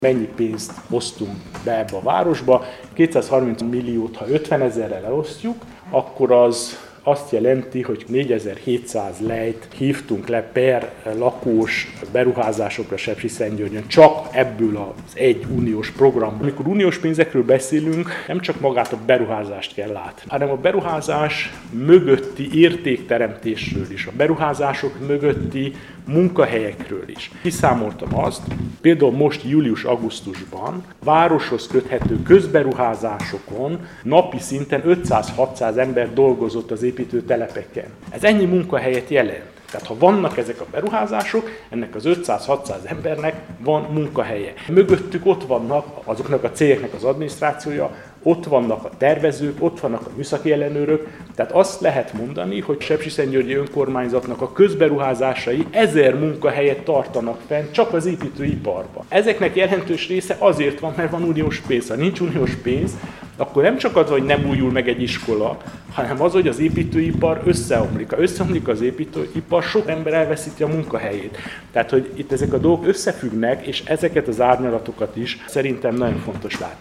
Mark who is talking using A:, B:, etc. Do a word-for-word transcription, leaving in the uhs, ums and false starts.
A: Mennyi pénzt hoztunk be ebbe a városba. kétszázharminc milliót, ha ötvenezerrel elosztjuk, akkor az azt jelenti, hogy négyezer-hétszáz lejt hívtunk le per lakós beruházásokra Sepsiszentgyörgyön, csak ebből az egy uniós programból. Amikor uniós pénzekről beszélünk, nem csak magát a beruházást kell látni, hanem a beruházás mögötti értékteremtésről is, a beruházások mögötti munkahelyekről is. Kiszámoltam azt, például most július-augusztusban városhoz köthető közberuházásokon napi szinten ötszáz-hatszáz ember dolgozott az építőtelepeken. Ez ennyi munkahelyet jelent. Tehát ha vannak ezek a beruházások, ennek az ötszáz-hatszáz embernek van munkahelye. Mögöttük ott vannak azoknak a cégeknek az adminisztrációja, ott vannak a tervezők, ott vannak a műszaki ellenőrök. Tehát azt lehet mondani, hogy Sepsiszentgyörgyi önkormányzatnak a közberuházásai ezer munkahelyet tartanak fenn csak az építőiparban. Ezeknek jelentős része azért van, mert van uniós pénz. Ha nincs uniós pénz, akkor nem csak az, hogy nem újul meg egy iskola, hanem az, hogy az építőipar összeomlik. Ha összeomlik az építőipar, sok ember elveszíti a munkahelyét. Tehát, hogy itt ezek a dolgok összefüggnek, és ezeket az árnyalatokat is szerintem nagyon fontos látni.